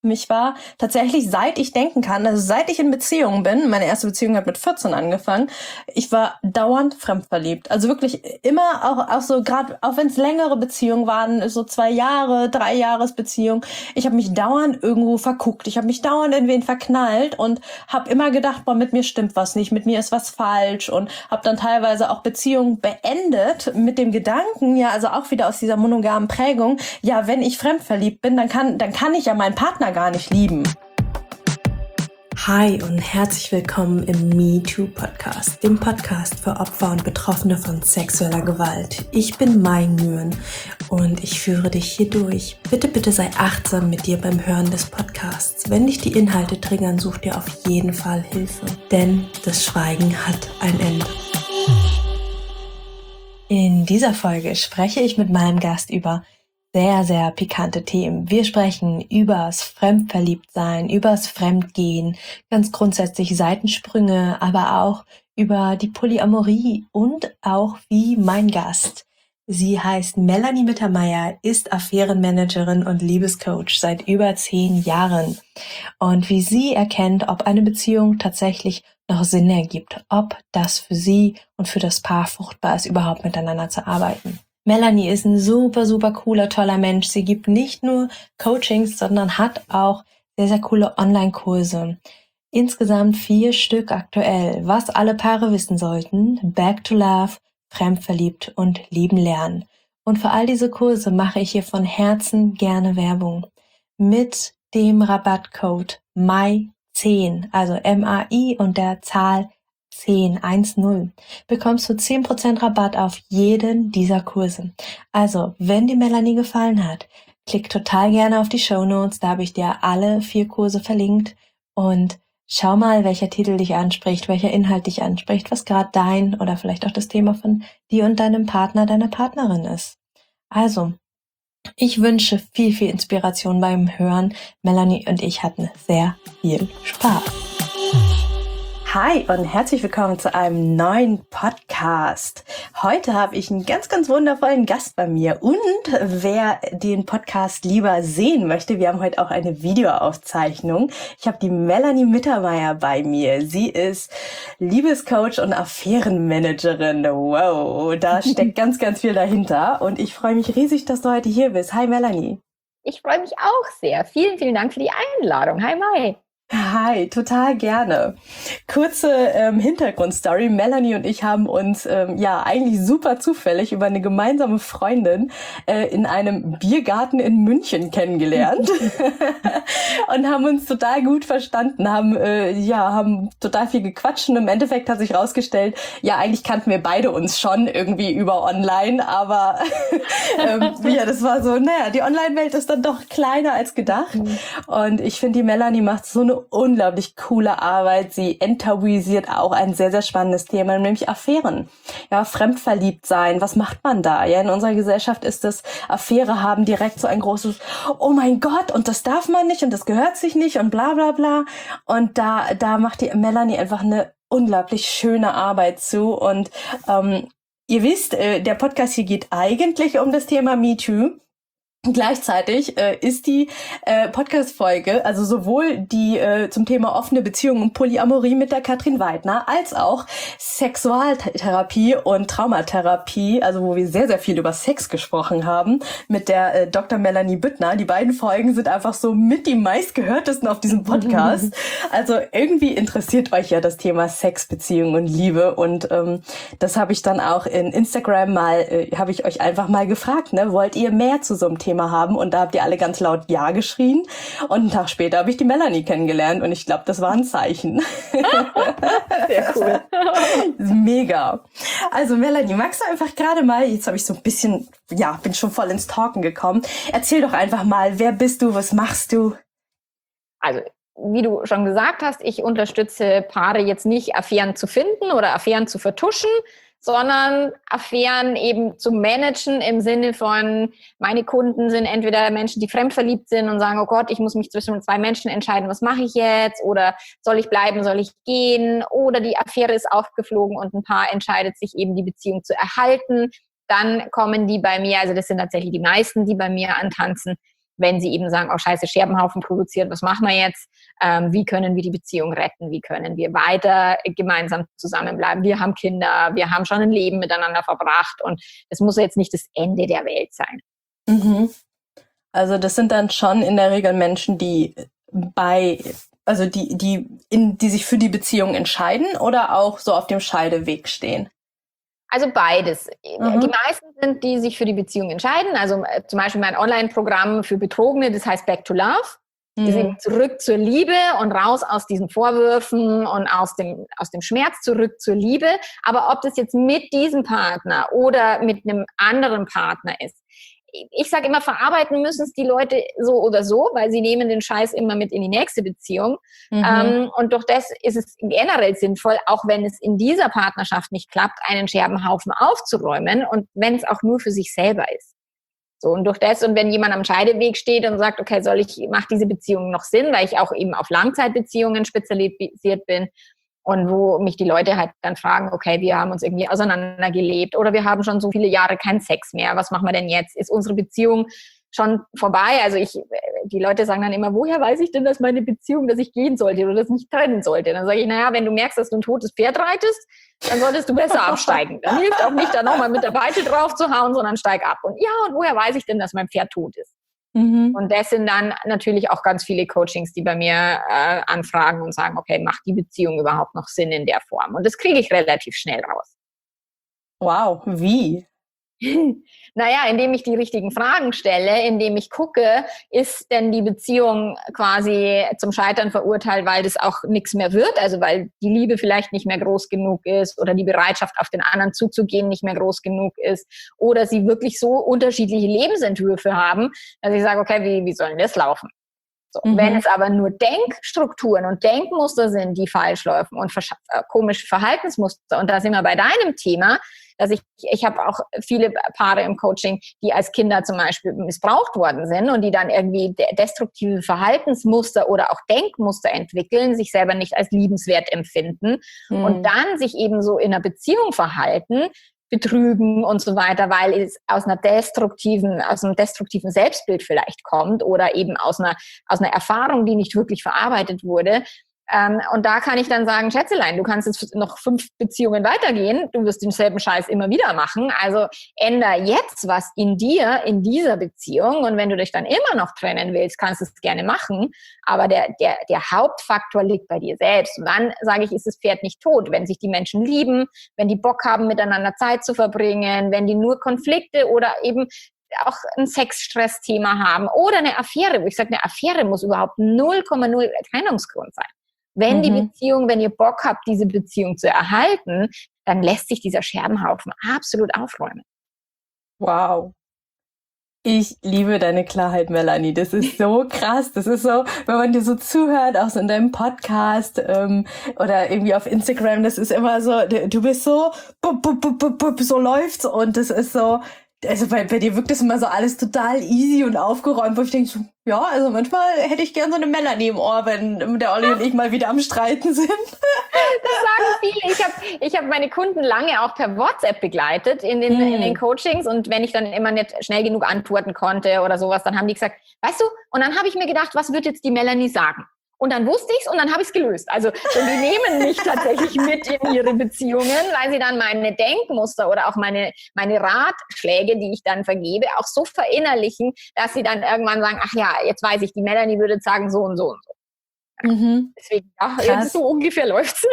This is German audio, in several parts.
Mich war tatsächlich, seit ich denken kann, also seit ich in Beziehungen bin, meine erste Beziehung hat mit 14 angefangen, ich war dauernd fremdverliebt. Also wirklich immer, auch so, gerade auch wenn es längere Beziehungen waren, so 2 Jahre, 3 Jahresbeziehung, ich habe mich dauernd irgendwo verguckt, ich habe mich dauernd in wen verknallt und habe immer gedacht, boah, mit mir stimmt was nicht, mit mir ist was falsch, und habe dann teilweise auch Beziehungen beendet mit dem Gedanken, ja, also auch wieder aus dieser monogamen Prägung, ja, wenn ich fremdverliebt bin, dann kann ich ja meinen Partner gar nicht lieben. Hi und herzlich willkommen im MeToo Podcast, dem Podcast für Opfer und Betroffene von sexueller Gewalt. Ich bin Mai Nguyen und ich führe dich hier durch. Bitte sei achtsam mit dir beim Hören des Podcasts. Wenn dich die Inhalte triggern, such dir auf jeden Fall Hilfe, denn das Schweigen hat ein Ende. In dieser Folge spreche ich mit meinem Gast über sehr, sehr pikante Themen. Wir sprechen übers Fremdverliebtsein, übers Fremdgehen, ganz grundsätzlich Seitensprünge, aber auch über die Polyamorie und auch wie mein Gast. Sie heißt Melanie Mittermeier, ist Affärenmanagerin und Liebescoach seit über 10 Jahren. Und wie sie erkennt, ob eine Beziehung tatsächlich noch Sinn ergibt, ob das für sie und für das Paar fruchtbar ist, überhaupt miteinander zu arbeiten. Melanie ist ein super, super cooler, toller Mensch. Sie gibt nicht nur Coachings, sondern hat auch sehr, sehr coole Online-Kurse. Insgesamt 4 Stück aktuell. Was alle Paare wissen sollten: Back to Love, Fremdverliebt und Lieben lernen. Und für all diese Kurse mache ich hier von Herzen gerne Werbung. Mit dem Rabattcode MAI10, also MAI und der Zahl 10 bekommst du 10% Rabatt auf jeden dieser Kurse. Also, wenn dir Melanie gefallen hat, klick total gerne auf die Shownotes, da habe ich dir alle 4 Kurse verlinkt, und schau mal, welcher Titel dich anspricht, welcher Inhalt dich anspricht, was gerade dein oder vielleicht auch das Thema von dir und deinem Partner, deiner Partnerin ist. Also, ich wünsche viel, viel Inspiration beim Hören. Melanie und ich hatten sehr viel Spaß. Hi und herzlich willkommen zu einem neuen Podcast. Heute habe ich einen ganz, ganz wundervollen Gast bei mir. Und wer den Podcast lieber sehen möchte, wir haben heute auch eine Videoaufzeichnung. Ich habe die Melanie Mittermeier bei mir. Sie ist Liebescoach und Affärenmanagerin. Wow, da steckt ganz, ganz viel dahinter. Und ich freue mich riesig, dass du heute hier bist. Hi Melanie. Ich freue mich auch sehr. Vielen, vielen Dank für die Einladung. Hi Mai. Hi, total gerne. Kurze Hintergrundstory. Melanie und ich haben uns eigentlich super zufällig über eine gemeinsame Freundin in einem Biergarten in München kennengelernt und haben uns total gut verstanden, haben total viel gequatscht, und im Endeffekt hat sich rausgestellt, ja, eigentlich kannten wir beide uns schon irgendwie über online, aber das war so, die Online-Welt ist dann doch kleiner als gedacht. Und ich finde, die Melanie macht so eine unglaublich coole Arbeit. Sie enttabuisiert auch ein sehr, sehr spannendes Thema, nämlich Affären. Ja, fremdverliebt sein. Was macht man da? Ja, in unserer Gesellschaft ist das, Affäre haben direkt so ein großes, oh mein Gott, und das darf man nicht und das gehört sich nicht und bla, bla, bla. Und da macht die Melanie einfach eine unglaublich schöne Arbeit zu. Und ihr wisst, der Podcast hier geht eigentlich um das Thema MeToo. Gleichzeitig ist die Podcast-Folge, also sowohl die zum Thema offene Beziehungen und Polyamorie mit der Katrin Weidner, als auch Sexualtherapie und Traumatherapie, also wo wir sehr, sehr viel über Sex gesprochen haben, mit der Dr. Melanie Büttner. Die beiden Folgen sind einfach so mit die meistgehörtesten auf diesem Podcast. Also irgendwie interessiert euch ja das Thema Sex, Beziehung und Liebe, und das habe ich dann auch in Instagram habe ich euch einfach mal gefragt, ne, wollt ihr mehr zu so einem Thema haben? Und da habt ihr alle ganz laut Ja geschrien. Und einen Tag später habe ich die Melanie kennengelernt, und ich glaube, das war ein Zeichen. Sehr cool. Mega. Also Melanie, magst du einfach gerade mal, jetzt habe ich so ein bisschen, bin schon voll ins Talken gekommen. Erzähl doch einfach mal, wer bist du, was machst du? Also, wie du schon gesagt hast, ich unterstütze Paare jetzt nicht, Affären zu finden oder Affären zu vertuschen, sondern Affären eben zu managen im Sinne von, meine Kunden sind entweder Menschen, die fremdverliebt sind und sagen, oh Gott, ich muss mich zwischen 2 Menschen entscheiden, was mache ich jetzt? Oder soll ich bleiben, soll ich gehen? Oder die Affäre ist aufgeflogen und ein Paar entscheidet sich eben, die Beziehung zu erhalten. Dann kommen die bei mir, also das sind tatsächlich die meisten, die bei mir antanzen, wenn sie eben sagen, oh scheiße, Scherbenhaufen produziert, was machen wir jetzt? Wie können wir die Beziehung retten? Wie können wir weiter gemeinsam zusammenbleiben? Wir haben Kinder, wir haben schon ein Leben miteinander verbracht und es muss jetzt nicht das Ende der Welt sein. Mhm. Also das sind dann schon in der Regel Menschen, die die sich für die Beziehung entscheiden oder auch so auf dem Scheideweg stehen? Also beides. Die meisten sind, die sich für die Beziehung entscheiden. Also zum Beispiel mein Online-Programm für Betrogene, das heißt Back to Love. Die sind zurück zur Liebe und raus aus diesen Vorwürfen und aus dem Schmerz zurück zur Liebe. Aber ob das jetzt mit diesem Partner oder mit einem anderen Partner ist, ich sage immer, verarbeiten müssen es die Leute so oder so, weil sie nehmen den Scheiß immer mit in die nächste Beziehung. Und durch das ist es generell sinnvoll, auch wenn es in dieser Partnerschaft nicht klappt, einen Scherbenhaufen aufzuräumen und wenn es auch nur für sich selber ist. So, und durch das, und wenn jemand am Scheideweg steht und sagt, okay, macht diese Beziehung noch Sinn, weil ich auch eben auf Langzeitbeziehungen spezialisiert bin, und wo mich die Leute halt dann fragen, okay, wir haben uns irgendwie auseinandergelebt oder wir haben schon so viele Jahre keinen Sex mehr. Was machen wir denn jetzt? Ist unsere Beziehung schon vorbei? Also die Leute sagen dann immer, woher weiß ich denn, dass meine Beziehung, dass ich gehen sollte oder dass ich mich trennen sollte? Dann sage ich, naja, wenn du merkst, dass du ein totes Pferd reitest, dann solltest du besser absteigen. Dann hilft auch nicht, da nochmal mit der Peitsche drauf zu hauen, sondern steig ab. Und woher weiß ich denn, dass mein Pferd tot ist? Und das sind dann natürlich auch ganz viele Coachings, die bei mir anfragen und sagen, okay, macht die Beziehung überhaupt noch Sinn in der Form? Und das kriege ich relativ schnell raus. Wow, wie? Naja, indem ich die richtigen Fragen stelle, indem ich gucke, ist denn die Beziehung quasi zum Scheitern verurteilt, weil das auch nichts mehr wird, also weil die Liebe vielleicht nicht mehr groß genug ist oder die Bereitschaft, auf den anderen zuzugehen, nicht mehr groß genug ist oder sie wirklich so unterschiedliche Lebensentwürfe haben, dass ich sage, okay, wie soll denn das laufen? So, wenn es aber nur Denkstrukturen und Denkmuster sind, die falsch laufen und komische Verhaltensmuster, und da sind wir bei deinem Thema, dass ich habe auch viele Paare im Coaching, die als Kinder zum Beispiel missbraucht worden sind und die dann irgendwie destruktive Verhaltensmuster oder auch Denkmuster entwickeln, sich selber nicht als liebenswert empfinden und dann sich eben so in einer Beziehung verhalten, betrügen und so weiter, weil es aus einem destruktiven Selbstbild vielleicht kommt oder eben aus einer Erfahrung, die nicht wirklich verarbeitet wurde. Und da kann ich dann sagen, Schätzelein, du kannst jetzt noch 5 Beziehungen weitergehen, du wirst denselben Scheiß immer wieder machen, also änder jetzt was in dir, in dieser Beziehung, und wenn du dich dann immer noch trennen willst, kannst du es gerne machen, aber der Hauptfaktor liegt bei dir selbst. Und dann sage ich, ist das Pferd nicht tot, wenn sich die Menschen lieben, wenn die Bock haben, miteinander Zeit zu verbringen, wenn die nur Konflikte oder eben auch ein Sexstressthema haben oder eine Affäre, wo ich sage, eine Affäre muss überhaupt 0,0 Trennungsgrund sein. Wenn die Beziehung, wenn ihr Bock habt, diese Beziehung zu erhalten, dann lässt sich dieser Scherbenhaufen absolut aufräumen. Wow. Ich liebe deine Klarheit, Melanie. Das ist so krass. Das ist so, wenn man dir so zuhört, auch so in deinem Podcast oder irgendwie auf Instagram, das ist immer so, du bist so, so läuft's, und das ist so, also bei dir wirkt das immer so alles total easy und aufgeräumt, wo ich denke, so, ja, also manchmal hätte ich gern so eine Melanie im Ohr, wenn der Olli und ich mal wieder am Streiten sind. Das sagen viele. Ich hab meine Kunden lange auch per WhatsApp begleitet in den Coachings, und wenn ich dann immer nicht schnell genug antworten konnte oder sowas, dann haben die gesagt, weißt du, und dann habe ich mir gedacht, was wird jetzt die Melanie sagen? Und dann wusste ich's und dann habe ich's gelöst. Also die nehmen mich tatsächlich mit in ihre Beziehungen, weil sie dann meine Denkmuster oder auch meine Ratschläge, die ich dann vergebe, auch so verinnerlichen, dass sie dann irgendwann sagen, ach ja, jetzt weiß ich, die Melanie würde sagen so und so und so. Deswegen, ja, so ungefähr läuft's.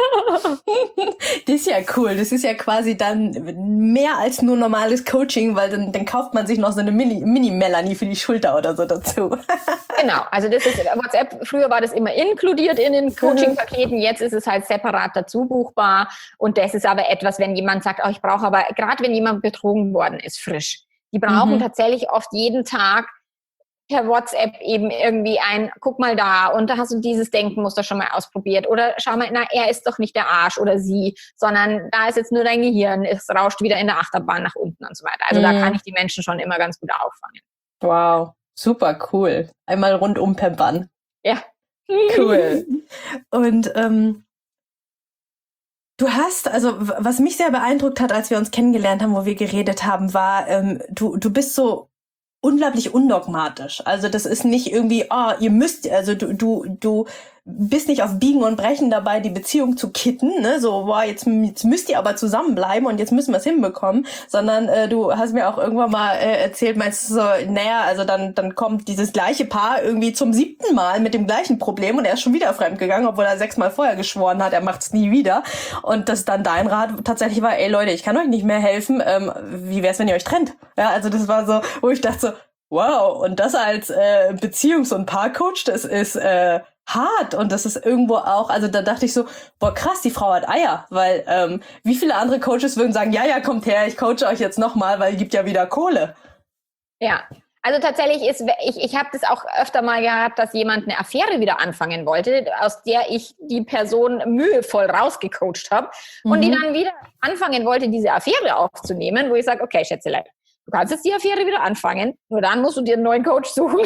Das ist ja cool. Das ist ja quasi dann mehr als nur normales Coaching, weil dann kauft man sich noch so eine Mini-Melanie für die Schulter oder so dazu. Genau, also das ist WhatsApp. Früher war das immer inkludiert in den Coaching-Paketen. Jetzt ist es halt separat dazu buchbar. Und das ist aber etwas, wenn jemand sagt, ich brauche aber, gerade wenn jemand betrogen worden ist, frisch. Die brauchen tatsächlich oft jeden Tag per WhatsApp eben irgendwie guck mal da, und da hast du dieses Denkmuster schon mal ausprobiert, oder schau mal, er ist doch nicht der Arsch oder sie, sondern da ist jetzt nur dein Gehirn, es rauscht wieder in der Achterbahn nach unten und so weiter. Also da kann ich die Menschen schon immer ganz gut auffangen. Wow, super cool. Einmal rundum pampern. Ja. Cool. Und du hast, also was mich sehr beeindruckt hat, als wir uns kennengelernt haben, wo wir geredet haben, war, du bist so unglaublich undogmatisch. Also das ist nicht irgendwie, ihr müsst, also du bist nicht auf Biegen und Brechen dabei, die Beziehung zu kitten, ne? So, jetzt müsst ihr aber zusammenbleiben und jetzt müssen wir es hinbekommen, sondern du hast mir auch irgendwann mal erzählt, meinst du so, naja, also dann kommt dieses gleiche Paar irgendwie zum 7. Mal mit dem gleichen Problem und er ist schon wieder fremdgegangen, obwohl er 6 Mal vorher geschworen hat, er macht's nie wieder. Und das dann dein Rat tatsächlich war, ey Leute, ich kann euch nicht mehr helfen, wie wär's, wenn ihr euch trennt? Ja, also das war so, wo ich dachte so, wow, und das als Beziehungs- und Paarcoach, das ist hart und das ist irgendwo auch, also da dachte ich so, boah krass, die Frau hat Eier, weil wie viele andere Coaches würden sagen, ja, kommt her, ich coache euch jetzt nochmal, weil es gibt ja wieder Kohle. Ja, also tatsächlich ich habe das auch öfter mal gehabt, dass jemand eine Affäre wieder anfangen wollte, aus der ich die Person mühevoll rausgecoacht habe und die dann wieder anfangen wollte, diese Affäre aufzunehmen, wo ich sage, okay, Schätzelein, du kannst jetzt die Affäre wieder anfangen, nur dann musst du dir einen neuen Coach suchen.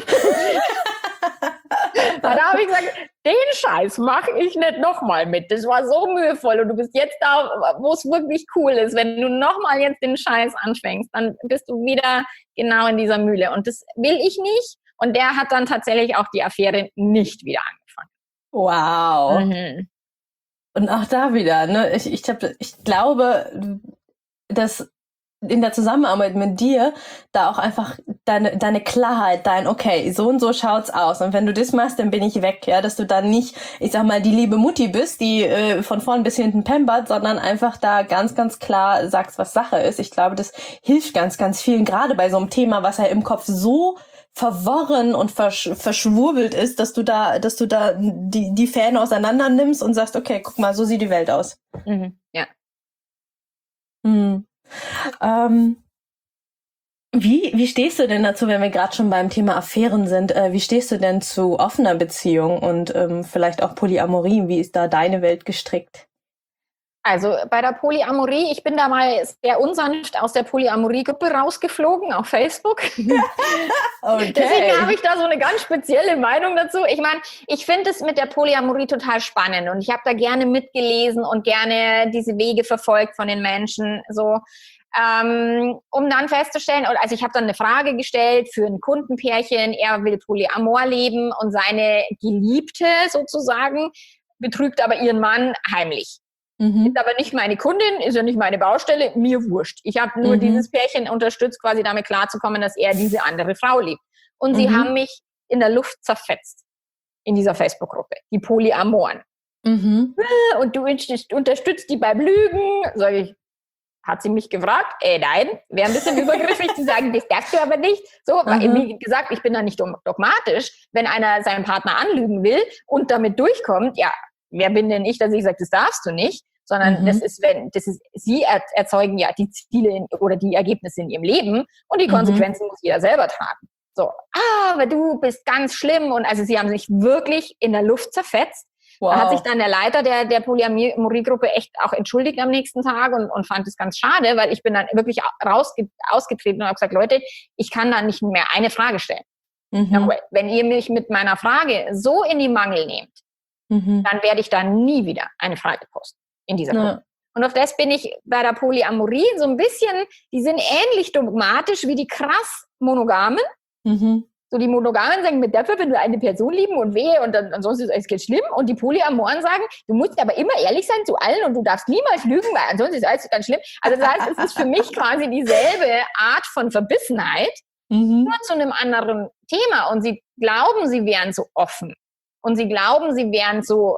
Da habe ich gesagt, den Scheiß mache ich nicht nochmal mit. Das war so mühevoll und du bist jetzt da, wo es wirklich cool ist. Wenn du nochmal jetzt den Scheiß anfängst, dann bist du wieder genau in dieser Mühle. Und das will ich nicht. Und der hat dann tatsächlich auch die Affäre nicht wieder angefangen. Wow. Mhm. Und auch da wieder, ne? Ich glaube, dass in der Zusammenarbeit mit dir da auch einfach deine Klarheit, okay, so und so schaut's aus. Und wenn du das machst, dann bin ich weg, ja, dass du dann nicht, ich sag mal, die liebe Mutti bist, die von vorn bis hinten pampert, sondern einfach da ganz, ganz klar sagst, was Sache ist. Ich glaube, das hilft ganz, ganz vielen, gerade bei so einem Thema, was ja im Kopf so verworren und verschwurbelt ist, dass du da die Fäden auseinander nimmst und sagst, okay, guck mal, so sieht die Welt aus. Mhm. Ja. Wie stehst du denn dazu, wenn wir gerade schon beim Thema Affären sind, wie stehst du denn zu offener Beziehung und vielleicht auch Polyamorie? Wie ist da deine Welt gestrickt? Also bei der Polyamorie, ich bin da mal sehr unsanft aus der Polyamorie-Gruppe rausgeflogen auf Facebook. Okay. Deswegen habe ich da so eine ganz spezielle Meinung dazu. Ich meine, ich finde es mit der Polyamorie total spannend und ich habe da gerne mitgelesen und gerne diese Wege verfolgt von den Menschen, so um dann festzustellen, also ich habe dann eine Frage gestellt für ein Kundenpärchen, er will Polyamor leben und seine Geliebte sozusagen betrügt aber ihren Mann heimlich. Ist aber nicht meine Kundin, ist ja nicht meine Baustelle, mir wurscht. Ich habe nur dieses Pärchen unterstützt, quasi damit klarzukommen, dass er diese andere Frau liebt. Und sie haben mich in der Luft zerfetzt in dieser Facebook-Gruppe, die Polyamoren. Und du unterstützt die beim Lügen. Sag ich, hat sie mich gefragt? Nein, wäre ein bisschen übergriffig zu sagen, das darfst du aber nicht. So, weil, wie gesagt, ich bin da nicht dogmatisch. Wenn einer seinen Partner anlügen will und damit durchkommt, ja, wer bin denn ich, dass ich sage, das darfst du nicht? Sondern sie erzeugen ja die Ziele oder die Ergebnisse in ihrem Leben und die Konsequenzen muss jeder selber tragen. So, aber du bist ganz schlimm und also sie haben sich wirklich in der Luft zerfetzt. Wow. Da hat sich dann der Leiter der Polyamorie-Gruppe echt auch entschuldigt am nächsten Tag und fand es ganz schade, weil ich bin dann wirklich ausgetreten und habe gesagt, Leute, ich kann da nicht mehr eine Frage stellen. Wenn ihr mich mit meiner Frage so in die Mangel nehmt, dann werde ich da nie wieder eine Frage posten in dieser Gruppe. Ja. Und auf das bin ich bei der Polyamorie so ein bisschen, die sind ähnlich dogmatisch wie die krass Monogamen. So die Monogamen sagen, mit dafür, wenn wir eine Person lieben und wehe und dann ansonsten ist alles ganz schlimm. Und die Polyamoren sagen, du musst aber immer ehrlich sein zu allen und du darfst niemals lügen, weil ansonsten ist alles ganz schlimm. Also das heißt, es ist für mich quasi dieselbe Art von Verbissenheit, nur zu einem anderen Thema. Und sie glauben, sie wären so offen. Und sie glauben, sie wären so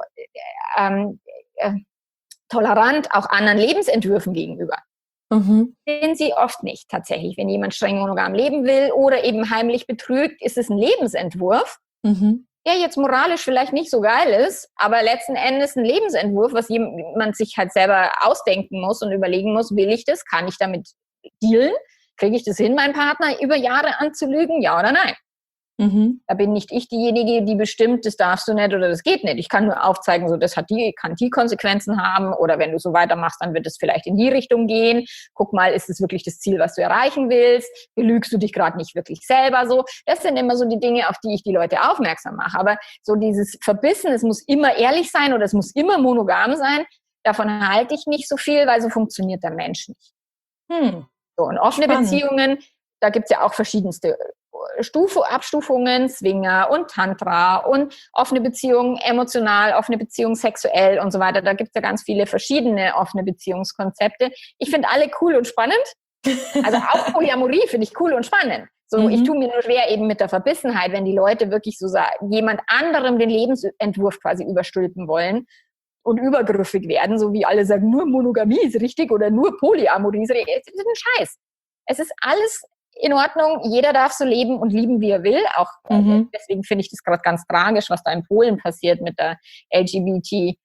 tolerant auch anderen Lebensentwürfen gegenüber. Sind sie oft nicht tatsächlich. Wenn jemand streng monogam leben will oder eben heimlich betrügt, ist es ein Lebensentwurf, der jetzt moralisch vielleicht nicht so geil ist, aber letzten Endes ein Lebensentwurf, was jemand sich halt selber ausdenken muss und überlegen muss, will ich das? Kann ich damit dealen? Kriege ich das hin, meinen Partner über Jahre anzulügen? Ja oder nein? Da bin nicht ich diejenige, die bestimmt, das darfst du nicht oder das geht nicht. Ich kann nur aufzeigen, so das kann die Konsequenzen haben oder wenn du so weitermachst, dann wird es vielleicht in die Richtung gehen. Guck mal, ist es wirklich das Ziel, was du erreichen willst? Belügst du dich gerade nicht wirklich selber so? Das sind immer so die Dinge, auf die ich die Leute aufmerksam mache. Aber so dieses Verbissen, es muss immer ehrlich sein oder es muss immer monogam sein, davon halte ich nicht so viel, weil so funktioniert der Mensch nicht. So, und offene Beziehungen, da gibt es ja auch verschiedenste Abstufungen, Swinger und Tantra und offene Beziehungen emotional, offene Beziehungen sexuell und so weiter. Da gibt es ja ganz viele verschiedene offene Beziehungskonzepte. Ich finde alle cool und spannend. Also auch Polyamorie finde ich cool und spannend. So, ich tue mir nur schwer eben mit der Verbissenheit, wenn die Leute wirklich so jemand anderem den Lebensentwurf quasi überstülpen wollen und übergriffig werden, so wie alle sagen, nur Monogamie ist richtig oder nur Polyamorie ist richtig. Es ist ein Scheiß. Es ist alles in Ordnung. Jeder darf so leben und lieben, wie er will. Auch deswegen finde ich das gerade ganz tragisch, was da in Polen passiert mit der LGBT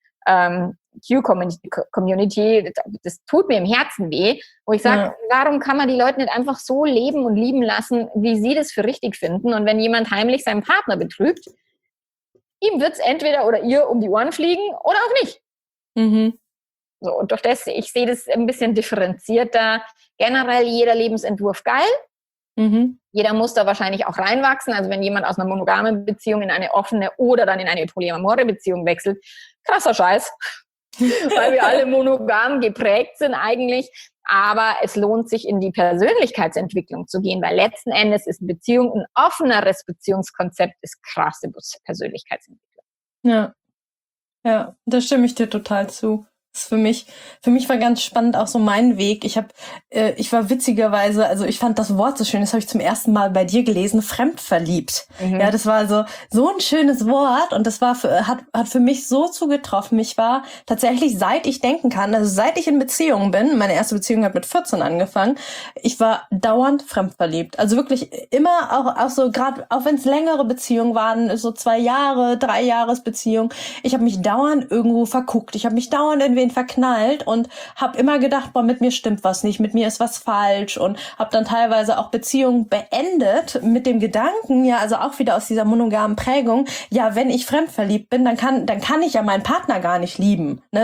Q-Community, das tut mir im Herzen weh, wo ich sage, warum kann man die Leute nicht einfach so leben und lieben lassen, wie sie das für richtig finden? Und wenn jemand heimlich seinen Partner betrügt, ihm wird es entweder oder ihr um die Ohren fliegen oder auch nicht. So, und durch das, ich sehe das ein bisschen differenzierter. Generell jeder Lebensentwurf geil. Jeder muss da wahrscheinlich auch reinwachsen. Also wenn jemand aus einer monogamen Beziehung in eine offene oder dann in eine polyamore Beziehung wechselt, krasser Scheiß. Weil wir alle monogam geprägt sind eigentlich. Aber es lohnt sich, in die Persönlichkeitsentwicklung zu gehen, weil letzten Endes ist eine Beziehung ein offeneres Beziehungskonzept, ist krasse Persönlichkeitsentwicklung. Ja, da stimme ich dir total zu. Das ist für mich war ganz spannend auch so mein Weg. Ich war witzigerweise, also ich fand das Wort so schön, das habe ich zum ersten Mal bei dir gelesen, fremdverliebt. Ja, das war so ein schönes Wort und das war hat für mich so zugetroffen. Ich war tatsächlich, seit ich denken kann, also seit ich in Beziehungen bin, meine erste Beziehung hat mit 14 angefangen, ich war dauernd fremdverliebt. Also wirklich immer auch so, gerade auch wenn es längere Beziehungen waren, so 2 Jahre, 3 Jahresbeziehungen, ich habe mich dauernd irgendwo verguckt. Ich habe mich dauernd in wen verknallt und habe immer gedacht, boah, mit mir stimmt was nicht, mit mir ist was falsch und habe dann teilweise auch Beziehungen beendet mit dem Gedanken, ja, also auch wieder aus dieser monogamen Prägung, ja, wenn ich fremdverliebt bin, dann kann ich ja meinen Partner gar nicht lieben, ne,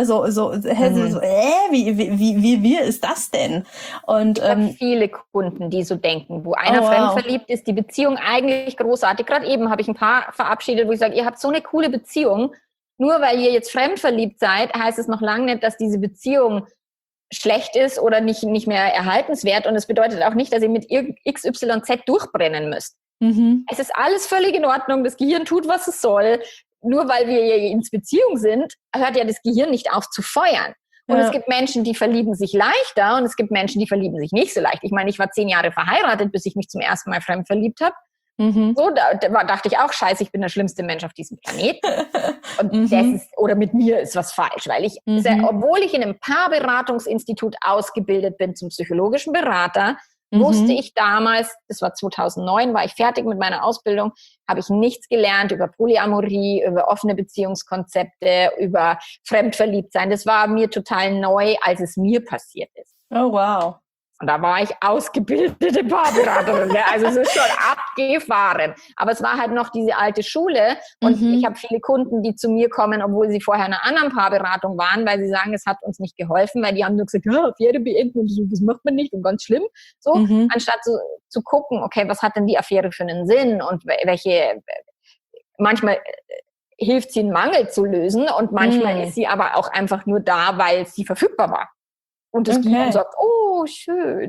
wie ist das denn? Und ich habe viele Kunden, die so denken, wo einer fremdverliebt ist, die Beziehung eigentlich großartig. Gerade eben habe ich ein paar verabschiedet, wo ich sage, ihr habt so eine coole Beziehung. Nur weil ihr jetzt fremdverliebt seid, heißt es noch lange nicht, dass diese Beziehung schlecht ist oder nicht mehr erhaltenswert. Und es bedeutet auch nicht, dass ihr mit XYZ durchbrennen müsst. Es ist alles völlig in Ordnung. Das Gehirn tut, was es soll. Nur weil wir in Beziehung sind, hört ja das Gehirn nicht auf zu feuern. Und es gibt Menschen, die verlieben sich leichter und es gibt Menschen, die verlieben sich nicht so leicht. Ich meine, ich war 10 Jahre verheiratet, bis ich mich zum ersten Mal fremd verliebt habe. So, dachte ich auch, scheiße, ich bin der schlimmste Mensch auf diesem Planeten. Und das ist, oder mit mir ist was falsch, weil ich, obwohl ich in einem Paarberatungsinstitut ausgebildet bin zum psychologischen Berater, wusste ich damals, das war 2009, war ich fertig mit meiner Ausbildung, habe ich nichts gelernt über Polyamorie, über offene Beziehungskonzepte, über Fremdverliebtsein. Das war mir total neu, als es mir passiert ist. Oh, wow. Und da war ich ausgebildete Paarberaterin. Also es ist schon abgefahren. Aber es war halt noch diese alte Schule. Und ich habe viele Kunden, die zu mir kommen, obwohl sie vorher in einer anderen Paarberatung waren, weil sie sagen, es hat uns nicht geholfen, weil die haben nur gesagt, ja, Affäre beenden und so, das macht man nicht und ganz schlimm. So, anstatt zu gucken, okay, was hat denn die Affäre für einen Sinn und manchmal hilft sie, einen Mangel zu lösen und manchmal ist sie aber auch einfach nur da, weil sie verfügbar war. Und das Gehirn sagt, oh, schön.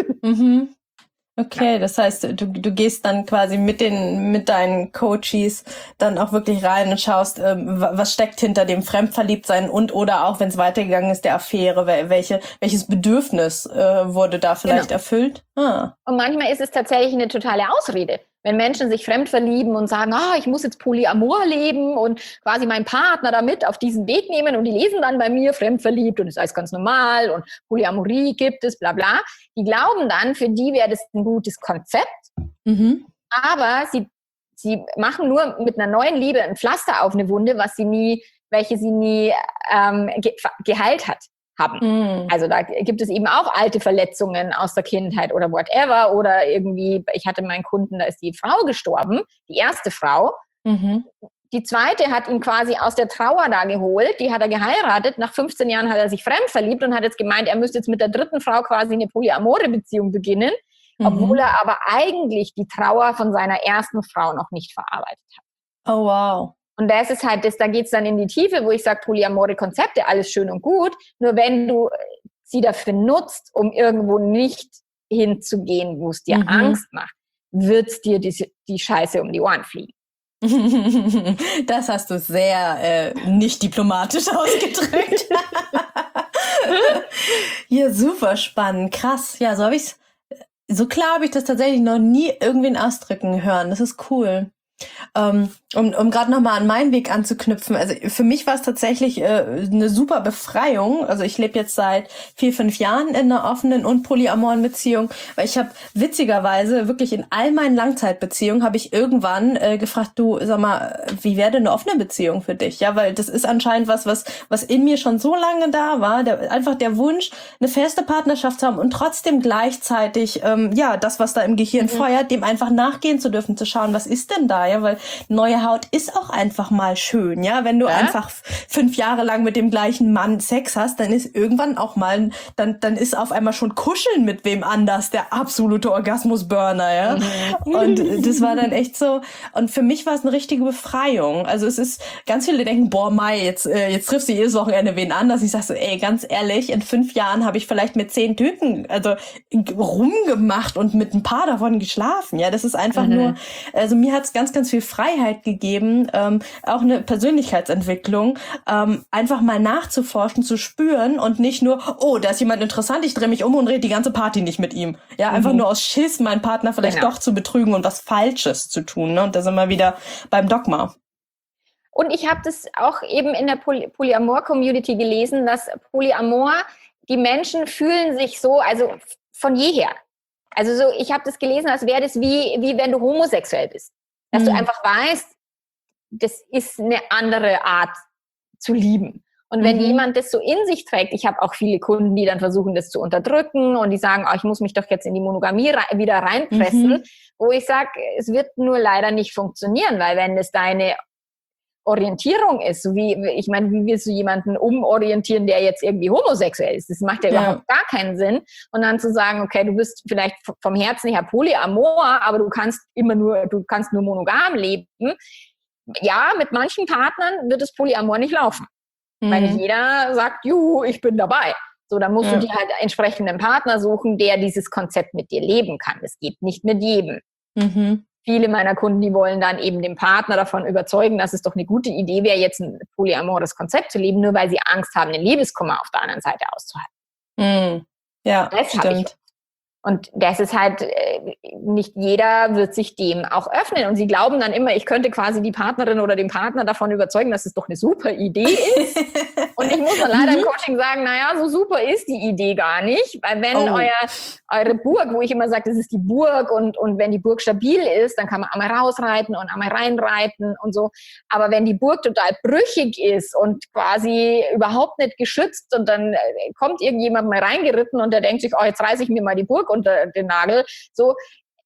Okay, das heißt, du gehst dann quasi mit deinen Coaches dann auch wirklich rein und schaust, was steckt hinter dem Fremdverliebtsein und oder auch, wenn es weitergegangen ist, der Affäre, welches Bedürfnis wurde da vielleicht erfüllt? Und manchmal ist es tatsächlich eine totale Ausrede. Wenn Menschen sich fremd verlieben und sagen, ich muss jetzt Polyamor leben und quasi meinen Partner damit auf diesen Weg nehmen und die lesen dann bei mir fremdverliebt und das ist alles ganz normal und Polyamorie gibt es, bla bla. Die glauben dann, für die wäre das ein gutes Konzept, aber sie machen nur mit einer neuen Liebe ein Pflaster auf eine Wunde, welche sie nie geheilt haben. Also da gibt es eben auch alte Verletzungen aus der Kindheit oder whatever oder irgendwie, ich hatte meinen Kunden, da ist die Frau gestorben, die erste Frau. Die zweite hat ihn quasi aus der Trauer da geholt, die hat er geheiratet, nach 15 Jahren hat er sich fremd verliebt und hat jetzt gemeint, er müsste jetzt mit der dritten Frau quasi eine polyamore Beziehung beginnen, obwohl er aber eigentlich die Trauer von seiner ersten Frau noch nicht verarbeitet hat. Oh, wow. Und das ist halt da geht's dann in die Tiefe, wo ich sage, polyamore Konzepte, alles schön und gut, nur wenn du sie dafür nutzt, um irgendwo nicht hinzugehen, wo es dir Angst macht, wird's dir die Scheiße um die Ohren fliegen. Das hast du sehr nicht diplomatisch ausgedrückt. Ja, super spannend, krass. Ja, so klar habe ich das tatsächlich noch nie irgendwen ausdrücken hören. Das ist cool. Um gerade nochmal an meinen Weg anzuknüpfen, also für mich war es tatsächlich eine super Befreiung. Also ich lebe jetzt seit 4-5 Jahren in einer offenen und polyamoren Beziehung, weil ich habe witzigerweise wirklich in all meinen Langzeitbeziehungen habe ich irgendwann gefragt, du, sag mal, wie wäre denn eine offene Beziehung für dich? Ja, weil das ist anscheinend was in mir schon so lange da war, einfach der Wunsch, eine feste Partnerschaft zu haben und trotzdem gleichzeitig, das, was da im Gehirn feuert, dem einfach nachgehen zu dürfen, zu schauen, was ist denn da? Ja, weil neue Haut ist auch einfach mal schön, ja. Wenn du einfach 5 Jahre lang mit dem gleichen Mann Sex hast, dann ist irgendwann auch mal, dann ist auf einmal schon Kuscheln mit wem anders der absolute Orgasmusburner, ja. Und das war dann echt so, und für mich war es eine richtige Befreiung. Also es ist, ganz viele denken, boah, Mai, jetzt triffst du jedes Wochenende wen anders. Ich sag so, ey, ganz ehrlich, in 5 Jahren habe ich vielleicht mit 10 Typen, rumgemacht und mit ein paar davon geschlafen, ja. Das ist einfach nur, also mir hat's ganz, ganz viel Freiheit gegeben, auch eine Persönlichkeitsentwicklung, einfach mal nachzuforschen, zu spüren und nicht nur, oh, da ist jemand interessant, ich drehe mich um und rede die ganze Party nicht mit ihm. Ja, einfach nur aus Schiss, meinen Partner vielleicht doch zu betrügen und was Falsches zu tun. Ne? Und da sind wir wieder beim Dogma. Und ich habe das auch eben in der Polyamor-Community gelesen, dass Polyamor, die Menschen fühlen sich so, also von jeher. Also so, ich habe das gelesen, als wäre das wie wenn du homosexuell bist. Dass du einfach weißt, das ist eine andere Art zu lieben. Und wenn jemand das so in sich trägt, ich habe auch viele Kunden, die dann versuchen, das zu unterdrücken und die sagen, ich muss mich doch jetzt in die Monogamie wieder reinpressen, wo ich sage, es wird nur leider nicht funktionieren, weil wenn es deine Orientierung ist, so wie willst du jemanden umorientieren, der jetzt irgendwie homosexuell ist? Das macht ja überhaupt gar keinen Sinn. Und dann zu sagen, okay, du bist vielleicht vom Herzen her polyamor, aber du kannst nur monogam leben. Ja, mit manchen Partnern wird das Polyamor nicht laufen. Weil nicht jeder sagt, juhu, ich bin dabei. So, dann musst du dir halt entsprechenden Partner suchen, der dieses Konzept mit dir leben kann. Das geht nicht mit jedem. Viele meiner Kunden, die wollen dann eben den Partner davon überzeugen, dass es doch eine gute Idee wäre, jetzt ein polyamores Konzept zu leben, nur weil sie Angst haben, den Liebeskummer auf der anderen Seite auszuhalten. Ja, das stimmt. Und das ist halt, nicht jeder wird sich dem auch öffnen. Und sie glauben dann immer, ich könnte quasi die Partnerin oder den Partner davon überzeugen, dass es doch eine super Idee ist. Und ich muss dann leider im Coaching sagen, naja, so super ist die Idee gar nicht. Weil wenn eure Burg, wo ich immer sage, das ist die Burg und wenn die Burg stabil ist, dann kann man einmal rausreiten und einmal reinreiten und so. Aber wenn die Burg total brüchig ist und quasi überhaupt nicht geschützt und dann kommt irgendjemand mal reingeritten und der denkt sich, jetzt reiße ich mir mal die Burg unter den Nagel, so.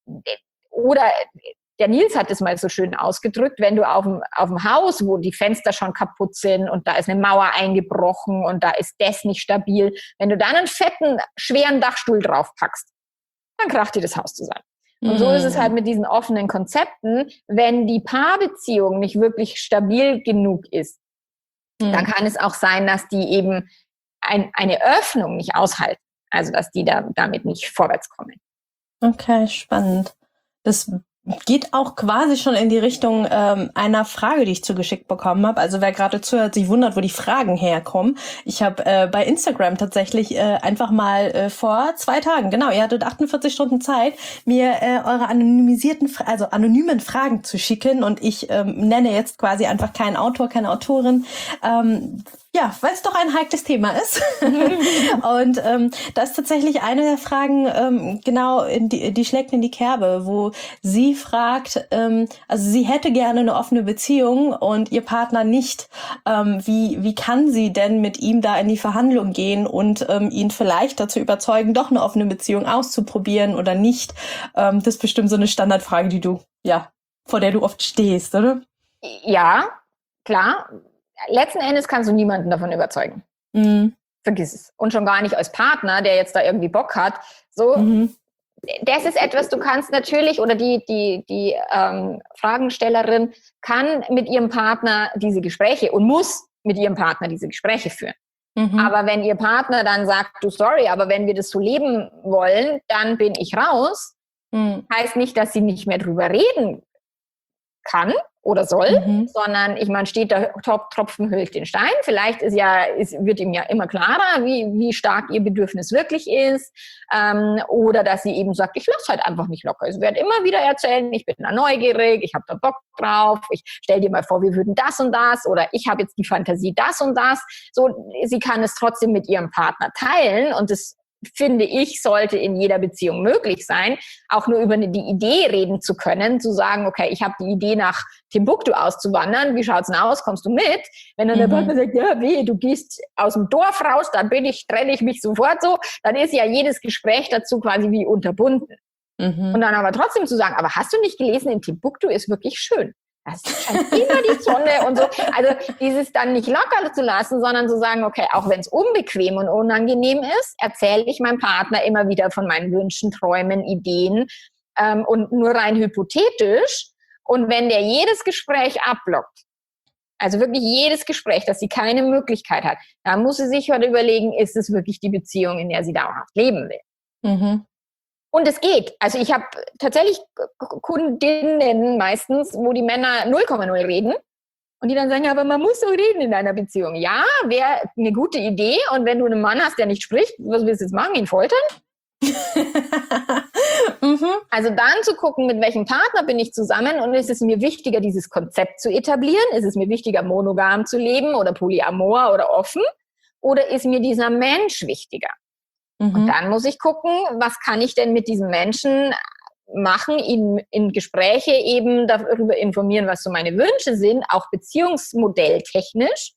Oder der Nils hat es mal so schön ausgedrückt, wenn du auf dem Haus, wo die Fenster schon kaputt sind und da ist eine Mauer eingebrochen und da ist das nicht stabil, wenn du da einen fetten, schweren Dachstuhl drauf packst, dann kracht dir das Haus zusammen. Und so ist es halt mit diesen offenen Konzepten, wenn die Paarbeziehung nicht wirklich stabil genug ist, dann kann es auch sein, dass die eben eine Öffnung nicht aushalten. Also, dass die damit nicht vorwärts kommen. Okay, spannend. Das geht auch quasi schon in die Richtung einer Frage, die ich zugeschickt bekommen habe. Also wer gerade zuhört, sich wundert, wo die Fragen herkommen. Ich habe bei Instagram tatsächlich einfach mal vor 2 Tagen, genau, ihr hattet 48 Stunden Zeit, mir eure anonymen Fragen zu schicken. Und ich nenne jetzt quasi einfach keinen Autor, keine Autorin, weil es doch ein heikles Thema ist. Und da ist tatsächlich eine der Fragen genau, die schlägt in die Kerbe, wo sie fragt, also sie hätte gerne eine offene Beziehung und ihr Partner nicht. Wie kann sie denn mit ihm da in die Verhandlung gehen und ihn vielleicht dazu überzeugen, doch eine offene Beziehung auszuprobieren oder nicht? Das ist bestimmt so eine Standardfrage, vor der du oft stehst, oder? Ja, klar. Letzten Endes kannst du niemanden davon überzeugen. Vergiss es. Und schon gar nicht als Partner, der jetzt da irgendwie Bock hat. So, das ist etwas, du kannst natürlich, oder die Fragenstellerin kann mit ihrem Partner diese Gespräche und muss mit ihrem Partner diese Gespräche führen. Aber wenn ihr Partner dann sagt, du, sorry, aber wenn wir das so leben wollen, dann bin ich raus, Heißt nicht, dass sie nicht mehr drüber reden kann oder soll, sondern man steht da, Tropfen höhlt den Stein. Vielleicht wird ihm ja immer klarer, wie stark ihr Bedürfnis wirklich ist, oder dass sie eben sagt, ich lasse halt einfach nicht locker. Ich werde immer wieder erzählen, ich bin da neugierig, ich habe da Bock drauf, ich stell dir mal vor, wir würden das und das, oder ich habe jetzt die Fantasie das und das. So, sie kann es trotzdem mit ihrem Partner teilen, und das, finde ich, sollte in jeder Beziehung möglich sein, auch nur über die Idee reden zu können, zu sagen, okay, ich habe die Idee, nach Timbuktu auszuwandern, wie schaut's denn aus, kommst du mit? Wenn dann der Partner sagt, ja, weh, du gehst aus dem Dorf raus, dann trenne ich mich sofort so, dann ist ja jedes Gespräch dazu quasi wie unterbunden. Und dann aber trotzdem zu sagen, aber hast du nicht gelesen, in Timbuktu ist wirklich schön. Das scheint immer die Sonne und so. Also dieses dann nicht locker zu lassen, sondern zu sagen, okay, auch wenn es unbequem und unangenehm ist, erzähle ich meinem Partner immer wieder von meinen Wünschen, Träumen, Ideen, und nur rein hypothetisch. Und wenn der jedes Gespräch abblockt, also wirklich jedes Gespräch, dass sie keine Möglichkeit hat, dann muss sie sich heute überlegen, ist es wirklich die Beziehung, in der sie dauerhaft leben will. Und es geht. Also ich habe tatsächlich Kundinnen meistens, wo die Männer 0,0 reden und die dann sagen, ja, aber man muss so reden in einer Beziehung. Ja, wäre eine gute Idee. Und wenn du einen Mann hast, der nicht spricht, was willst du jetzt machen? Ihn foltern? Also dann zu gucken, mit welchem Partner bin ich zusammen, und ist es mir wichtiger, dieses Konzept zu etablieren? Ist es mir wichtiger, monogam zu leben oder Polyamor oder offen? Oder ist mir dieser Mensch wichtiger? Und dann muss ich gucken, was kann ich denn mit diesem Menschen machen, ihn in Gespräche eben darüber informieren, was so meine Wünsche sind, auch beziehungsmodelltechnisch.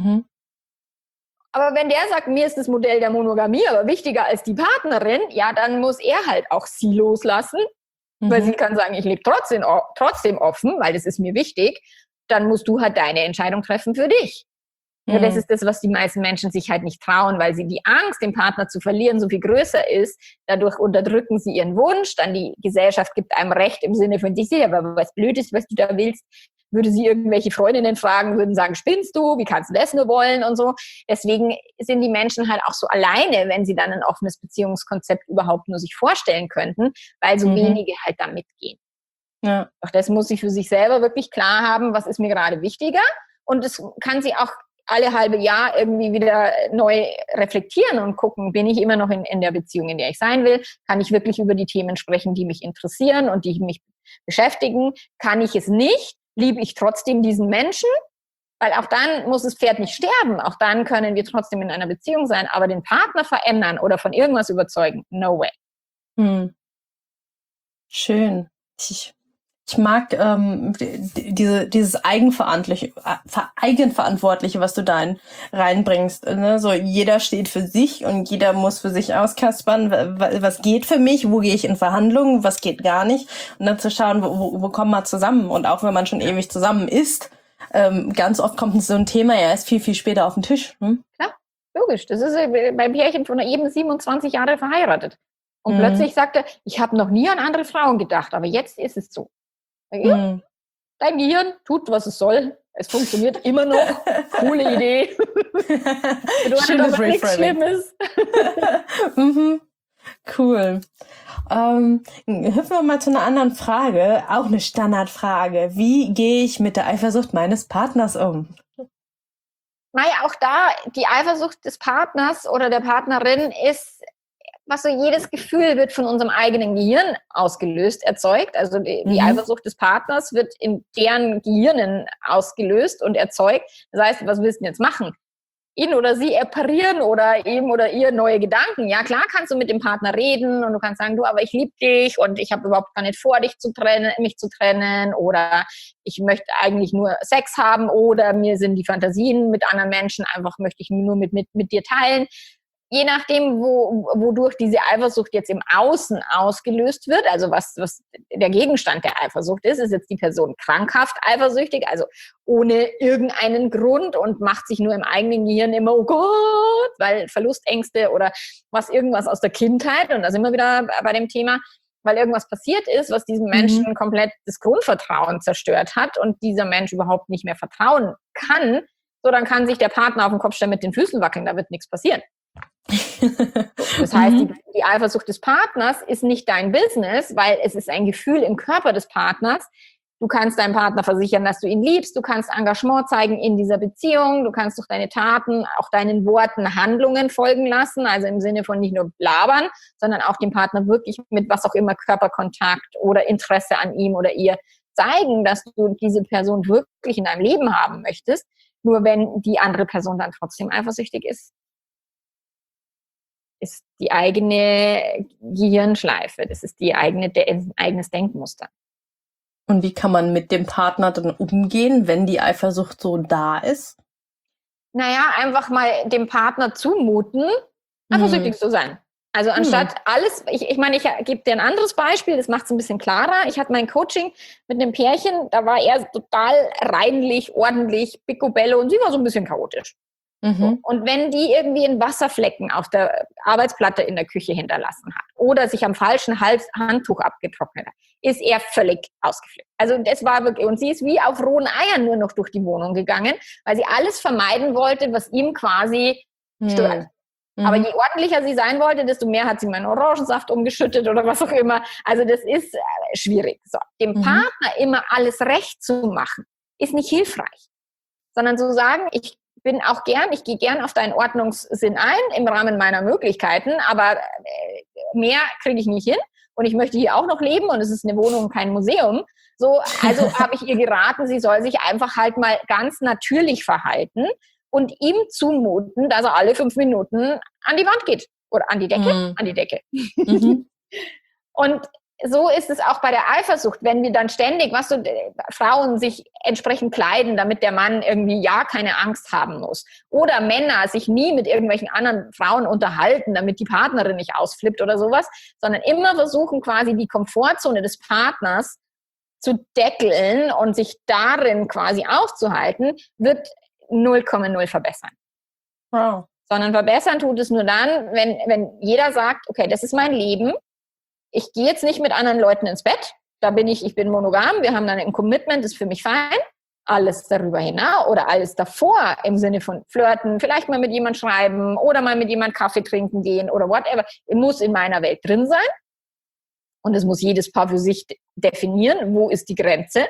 Aber wenn der sagt, mir ist das Modell der Monogamie aber wichtiger als die Partnerin, ja, dann muss er halt auch sie loslassen, weil sie kann sagen, ich lebe trotzdem offen, weil das ist mir wichtig. Dann musst du halt deine Entscheidung treffen für dich. Ja, das ist das, was die meisten Menschen sich halt nicht trauen, weil sie die Angst, den Partner zu verlieren, so viel größer ist. Dadurch unterdrücken sie ihren Wunsch. Dann die Gesellschaft gibt einem Recht im Sinne von sich, aber was blöd ist, was du da willst, würde sie irgendwelche Freundinnen fragen, würden sagen, spinnst du, wie kannst du das nur wollen und so. Deswegen sind die Menschen halt auch so alleine, wenn sie dann ein offenes Beziehungskonzept überhaupt nur sich vorstellen könnten, weil so wenige halt da mitgehen. Ja. Doch das muss sie für sich selber wirklich klar haben, was ist mir gerade wichtiger. Und das kann sie auch alle halbe Jahr irgendwie wieder neu reflektieren und gucken, bin ich immer noch in der Beziehung, in der ich sein will? Kann ich wirklich über die Themen sprechen, die mich interessieren und die mich beschäftigen? Kann ich es nicht? Liebe ich trotzdem diesen Menschen? Weil auch dann muss das Pferd nicht sterben. Auch dann können wir trotzdem in einer Beziehung sein, aber den Partner verändern oder von irgendwas überzeugen, no way. Schön. Ich mag dieses Eigenverantwortliche, was du da reinbringst. Ne? So, jeder steht für sich und jeder muss für sich auskaspern, was geht für mich, wo gehe ich in Verhandlungen, was geht gar nicht. Und dann zu schauen, wo kommen wir zusammen. Und auch wenn man schon ewig zusammen ist, ganz oft kommt so ein Thema ja erst viel, viel später auf den Tisch. Klar, logisch. Das ist beim Pärchen von eben 27 Jahre verheiratet. Und plötzlich sagt er, ich habe noch nie an andere Frauen gedacht, aber jetzt ist es so. Ja, dein Gehirn tut, was es soll. Es funktioniert immer noch. Coole Idee. Schönes nichts Schlimmes. Cool. Hüpfen wir mal zu einer anderen Frage. Auch eine Standardfrage. Wie gehe ich mit der Eifersucht meines Partners um? Naja, auch da, die Eifersucht des Partners oder der Partnerin ist, was so jedes Gefühl wird von unserem eigenen Gehirn ausgelöst, erzeugt. Also die Eifersucht des Partners wird in deren Gehirnen ausgelöst und erzeugt. Das heißt, was willst du denn jetzt machen? Ihn oder sie parieren oder ihm oder ihr neue Gedanken. Ja, klar kannst du mit dem Partner reden und du kannst sagen, du, aber ich liebe dich und ich habe überhaupt gar nicht vor, mich zu trennen oder ich möchte eigentlich nur Sex haben oder mir sind die Fantasien mit anderen Menschen einfach, möchte ich nur mit dir teilen. Je nachdem, wodurch diese Eifersucht jetzt im Außen ausgelöst wird, also was der Gegenstand der Eifersucht ist jetzt die Person krankhaft eifersüchtig, also ohne irgendeinen Grund und macht sich nur im eigenen Gehirn immer, oh Gott, weil Verlustängste oder irgendwas aus der Kindheit, und da sind wir wieder bei dem Thema, weil irgendwas passiert ist, was diesem Menschen komplett das Grundvertrauen zerstört hat und dieser Mensch überhaupt nicht mehr vertrauen kann, so dann kann sich der Partner auf den Kopf stellen, mit den Füßen wackeln, da wird nichts passieren. Das heißt, die Eifersucht des Partners ist nicht dein Business, weil es ist ein Gefühl im Körper des Partners. Du kannst deinem Partner versichern, dass du ihn liebst. Du kannst Engagement zeigen in dieser Beziehung. Du kannst durch deine Taten, auch deinen Worten Handlungen folgen lassen. Also im Sinne von nicht nur labern, sondern auch dem Partner wirklich mit was auch immer Körperkontakt oder Interesse an ihm oder ihr zeigen, dass du diese Person wirklich in deinem Leben haben möchtest. Nur wenn die andere Person dann trotzdem eifersüchtig ist die eigene Gehirnschleife. Das ist eigenes Denkmuster. Und wie kann man mit dem Partner dann umgehen, wenn die Eifersucht so da ist? Naja, einfach mal dem Partner zumuten, eifersüchtig zu sein. Also anstatt alles, ich meine, ich gebe dir ein anderes Beispiel, das macht es ein bisschen klarer. Ich hatte mein Coaching mit einem Pärchen, da war er total reinlich, ordentlich, picobello und sie war so ein bisschen chaotisch. So. Und wenn die irgendwie einen Wasserflecken auf der Arbeitsplatte in der Küche hinterlassen hat oder sich am falschen Handtuch abgetrocknet hat, ist er völlig ausgeflippt. Also das war wirklich, und sie ist wie auf rohen Eiern nur noch durch die Wohnung gegangen, weil sie alles vermeiden wollte, was ihm quasi stört. Aber je ordentlicher sie sein wollte, desto mehr hat sie meinen Orangensaft umgeschüttet oder was auch immer. Also das ist schwierig. So. Dem Partner immer alles recht zu machen, ist nicht hilfreich. Sondern zu sagen, ich gehe gern auf deinen Ordnungssinn ein im Rahmen meiner Möglichkeiten, aber mehr kriege ich nicht hin und ich möchte hier auch noch leben und es ist eine Wohnung und kein Museum. So, also habe ich ihr geraten, sie soll sich einfach halt mal ganz natürlich verhalten und ihm zumuten, dass er alle 5 Minuten an die Wand geht oder an die Decke, an die Decke. Und so ist es auch bei der Eifersucht, wenn wir dann ständig, Frauen sich entsprechend kleiden, damit der Mann irgendwie keine Angst haben muss. Oder Männer sich nie mit irgendwelchen anderen Frauen unterhalten, damit die Partnerin nicht ausflippt oder sowas, sondern immer versuchen quasi die Komfortzone des Partners zu deckeln und sich darin quasi aufzuhalten, wird 0,0 verbessern. Wow. Sondern verbessern tut es nur dann, wenn jeder sagt, okay, das ist mein Leben, ich gehe jetzt nicht mit anderen Leuten ins Bett, ich bin monogam, wir haben dann ein Commitment, das ist für mich fein. Alles darüber hinaus oder alles davor im Sinne von flirten, vielleicht mal mit jemand schreiben oder mal mit jemand Kaffee trinken gehen oder whatever, muss in meiner Welt drin sein. Und es muss jedes Paar für sich definieren, wo ist die Grenze.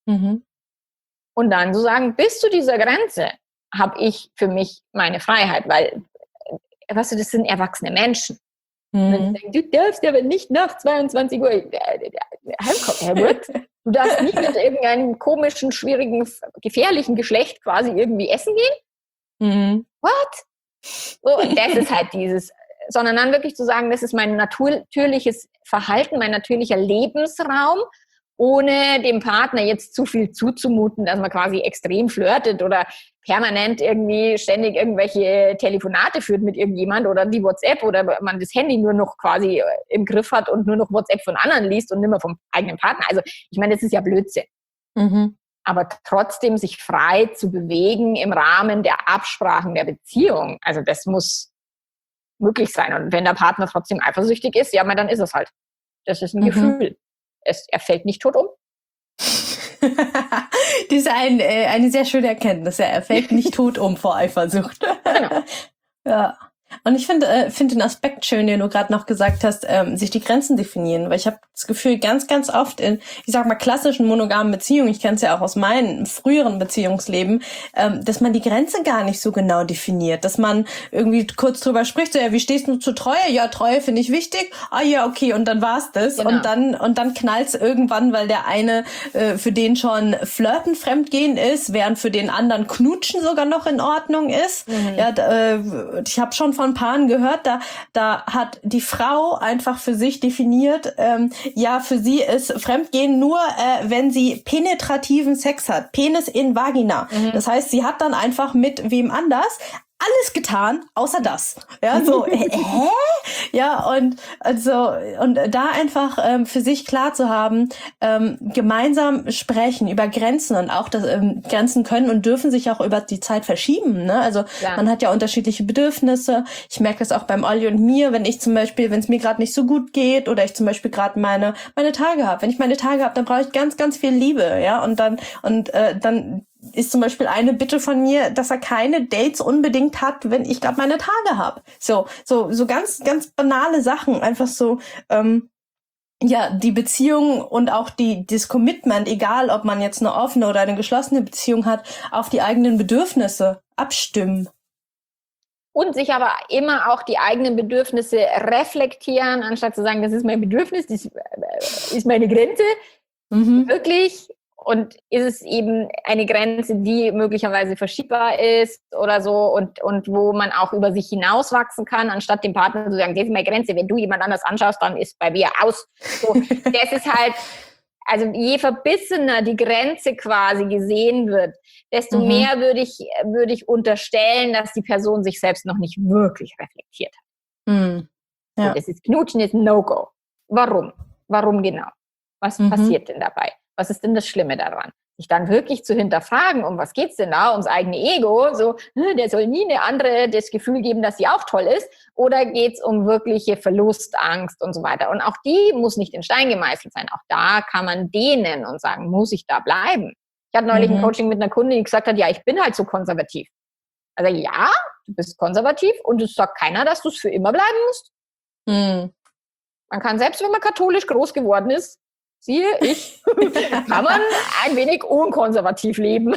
Und dann so sagen, bis zu dieser Grenze habe ich für mich meine Freiheit, weil, das sind erwachsene Menschen. Und sagen, du darfst aber nicht nach 22 Uhr, Herbert, du darfst nicht mit irgendeinem komischen, schwierigen, gefährlichen Geschlecht quasi irgendwie essen gehen. What? So, und das ist halt sondern dann wirklich zu sagen, das ist mein natürliches Verhalten, mein natürlicher Lebensraum, ohne dem Partner jetzt zu viel zuzumuten, dass man quasi extrem flirtet oder permanent irgendwie ständig irgendwelche Telefonate führt mit irgendjemand oder die WhatsApp oder man das Handy nur noch quasi im Griff hat und nur noch WhatsApp von anderen liest und nicht mehr vom eigenen Partner. Also ich meine, das ist ja Blödsinn. Aber trotzdem sich frei zu bewegen im Rahmen der Absprachen der Beziehung, also das muss möglich sein. Und wenn der Partner trotzdem eifersüchtig ist, ja, dann ist es halt. Das ist ein Gefühl. Er fällt nicht tot um. Das ist eine sehr schöne Erkenntnis. Er fällt nicht tot um vor Eifersucht. Genau. Ja. Und ich finde den Aspekt schön, den du gerade noch gesagt hast, sich die Grenzen definieren. Weil ich habe das Gefühl, ganz, ganz oft in, ich sag mal, klassischen monogamen Beziehungen, ich kenne es ja auch aus meinem früheren Beziehungsleben, dass man die Grenze gar nicht so genau definiert. Dass man irgendwie kurz drüber spricht, so, ja, wie stehst du zu Treue? Ja, Treue finde ich wichtig. Ah ja, okay, und dann war's das. Genau. Und dann knallt's irgendwann, weil der eine für den schon Flirten, Fremdgehen ist, während für den anderen Knutschen sogar noch in Ordnung ist. Ja, ich habe schon von Paaren gehört, da hat die Frau einfach für sich definiert, ja, für sie ist Fremdgehen nur, wenn sie penetrativen Sex hat, Penis in Vagina. Das heißt, sie hat dann einfach mit wem anders alles getan, außer das. Ja, so, Ja, und da einfach für sich klar zu haben, gemeinsam sprechen über Grenzen und auch, dass Grenzen können und dürfen sich auch über die Zeit verschieben. Ne? Also man hat ja unterschiedliche Bedürfnisse. Ich merke das auch beim Olli und mir, wenn es mir gerade nicht so gut geht oder ich zum Beispiel gerade meine Tage habe. Wenn ich meine Tage habe, dann brauche ich ganz, ganz viel Liebe, ja, und dann ist zum Beispiel eine Bitte von mir, dass er keine Dates unbedingt hat, wenn ich gerade meine Tage habe. So ganz, ganz banale Sachen. Einfach so, die Beziehung und auch das Commitment, egal ob man jetzt eine offene oder eine geschlossene Beziehung hat, auf die eigenen Bedürfnisse abstimmen. Und sich aber immer auch die eigenen Bedürfnisse reflektieren, anstatt zu sagen, das ist mein Bedürfnis, das ist meine Grenze. Wirklich. Und ist es eben eine Grenze, die möglicherweise verschiebbar ist oder so und wo man auch über sich hinauswachsen kann, anstatt dem Partner zu sagen, das ist meine Grenze, wenn du jemand anders anschaust, dann ist bei mir aus. So, das ist halt, also je verbissener die Grenze quasi gesehen wird, desto mehr würde ich unterstellen, dass die Person sich selbst noch nicht wirklich reflektiert hat. Ja. Und das ist Knutschen ist ein No-Go. Warum? Warum genau? Was passiert denn dabei? Was ist denn das Schlimme daran? Sich dann wirklich zu hinterfragen, um was geht's denn da? Ums eigene Ego, so, der soll nie eine andere das Gefühl geben, dass sie auch toll ist. Oder geht's um wirkliche Verlustangst und so weiter? Und auch die muss nicht in Stein gemeißelt sein. Auch da kann man dehnen und sagen, muss ich da bleiben? Ich hatte neulich ein Coaching mit einer Kundin, die gesagt hat, ja, ich bin halt so konservativ. Also ja, du bist konservativ und es sagt keiner, dass du es für immer bleiben musst. Man kann, selbst wenn man katholisch groß geworden ist, siehe ich, kann man ein wenig unkonservativ leben.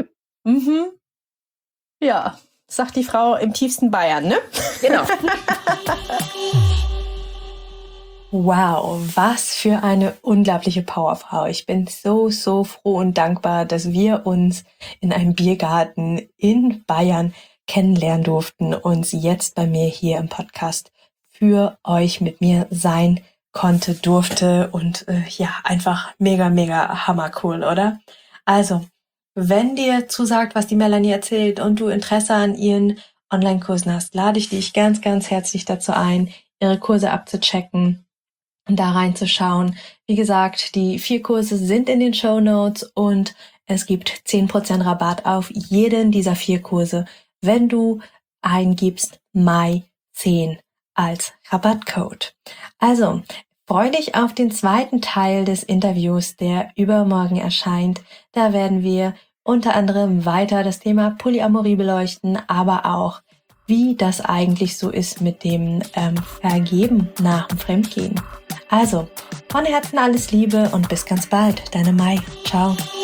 Ja, sagt die Frau im tiefsten Bayern, ne? Genau. Wow, was für eine unglaubliche Powerfrau. Ich bin so, so froh und dankbar, dass wir uns in einem Biergarten in Bayern kennenlernen durften und sie jetzt bei mir hier im Podcast für euch mit mir sein konnte, durfte und einfach mega, mega hammercool, oder? Also, wenn dir zusagt, was die Melanie erzählt und du Interesse an ihren Online-Kursen hast, lade ich dich ganz, ganz herzlich dazu ein, ihre Kurse abzuchecken und da reinzuschauen. Wie gesagt, die 4 Kurse sind in den Shownotes und es gibt 10% Rabatt auf jeden dieser 4 Kurse, wenn du eingibst MAI10 als Rabattcode. Also, freu dich auf den zweiten Teil des Interviews, der übermorgen erscheint. Da werden wir unter anderem weiter das Thema Polyamorie beleuchten, aber auch, wie das eigentlich so ist mit dem Vergeben nach dem Fremdgehen. Also, von Herzen alles Liebe und bis ganz bald. Deine Mai. Ciao.